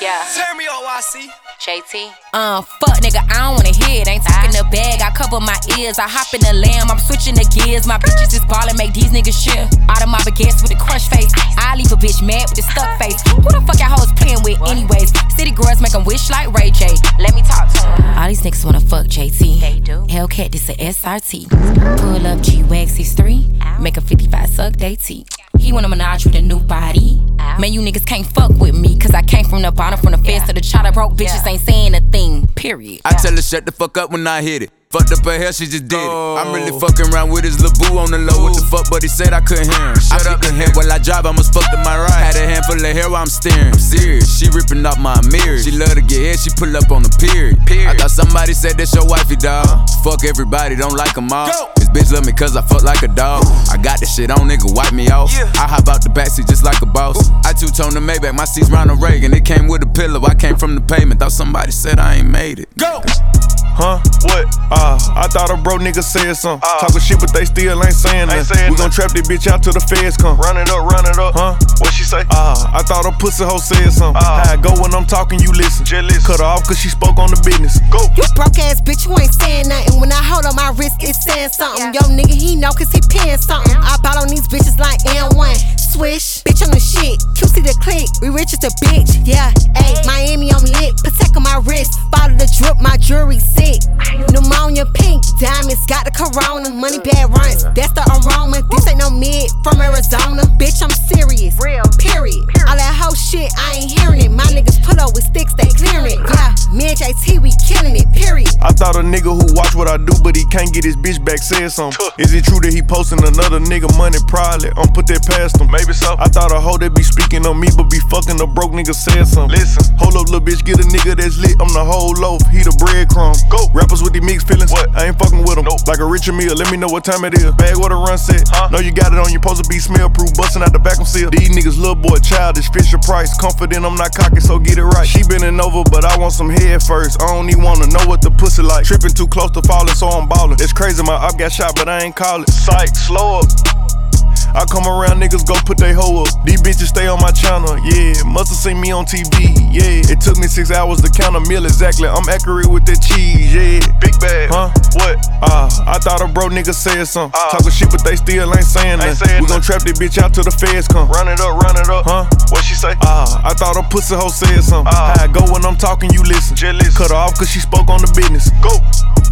Yeah. Turn me on, YC. JT. Fuck nigga, I don't wanna hear it. Ain't talking the bag, I cover my ears. I hop in the lamb, I'm switching the gears. My bitches is ballin', make these niggas shit. Out of my baguettes with a crush face. I leave a bitch mad with a stuck face. Who the fuck y'all hoes playing with anyways? City girls make them wish like Ray J. Let me talk to him. All these niggas wanna fuck JT. They do. Hellcat, this a SRT. Pull up G-Wag 6'3", make a 55 suck they teeth. He wanna menage with a new body. Man, you niggas can't fuck with me, cause I came from the bottom, from the fence to the chopper. Broke bitches ain't saying a thing, period. I tell her shut the fuck up when I hit it. Fucked up her hair, she just did it. I'm really fucking around with his lil' boo on the low. What the fuck, but he said I couldn't hear him. Shut up the head while I drive, I must fuck to my right. Had a handful of hair while I'm steering. I'm serious, she ripping off my mirrors. She love to get hit, she pull up on the period. I thought somebody said that's your wifey, dawg. Fuck everybody, don't like them all. This bitch love me cause I fuck like a dog. I got this shit on, nigga, wipe me off. I hop out the backseat just like a boss. I two-tone the Maybach, my seat's Ronald Reagan. It came with a pillow, I came from the pavement. Thought somebody said I ain't made it. Go! Huh? What? I thought a bro nigga said something. Talking shit, but they still ain't saying nothing. We gon' trap this bitch out till the feds come. Run it up. Huh? What she say? I thought a pussy hoe said something. How I go when I'm talking, you listen. Cut her off cause she spoke on the business. Go! You broke ass bitch, you ain't saying nothing. When I hold on my wrist, it's saying something. Yo nigga, he know cause he paying something. I bought on these bitches like N1. Swish, bitch on the shit. QC the click, we rich as a bitch. Yeah, ayy, Miami I'm lit. Protect on my wrist, bottle the drip, my jewelry sick. Pneumonia pink, diamonds, got the corona. Money bad runs, that's the aroma. This ain't no mid from Arizona. Bitch, I'm serious, real, period. All that whole shit, I ain't hearing it. My niggas pull up with sticks, they clearing it. Yeah, me and JT, we killing it, period. I thought a nigga who watch what I do, but he can't get his bitch back said something. Is it true that he posting another nigga money? Probably, put that past him. Maybe so. I thought a hoe that be speaking on me, but be fucking a broke nigga said something. Listen, hold up, little bitch, get a nigga that's lit. I'm the whole loaf, he the breadcrumb. Go. Rappers with these mixed feelings, what? I ain't fucking with them. Nope. Like a Richard Mille, let me know what time it is. Bag what a run set. Know you got it on, you supposed to be smell proof, busting out the vacuum seal. These niggas little boy childish, Fisher Price. Confident I'm not cocky, so get it right. She bending over, but I want some head first. I don't even wanna know what the pussy like. Tripping too close to falling, so I'm ballin'. It's crazy, my op got shot, but I ain't call it. Psych, slow up. I come around, niggas go put they hoe up. These bitches stay on my channel, yeah. Musta seen me on TV, yeah. It took me 6 hours to count a meal exactly. I'm accurate with that cheese, yeah. Big bag, huh? What? I thought a bro nigga said something. Talking shit, but they still ain't saying nothing. We gon' trap this bitch out till the feds come. Run it up, huh? What she say? I thought a pussy hoe said something. How I go when I'm talking, you listen. Cut her off cause she spoke on the business. Go!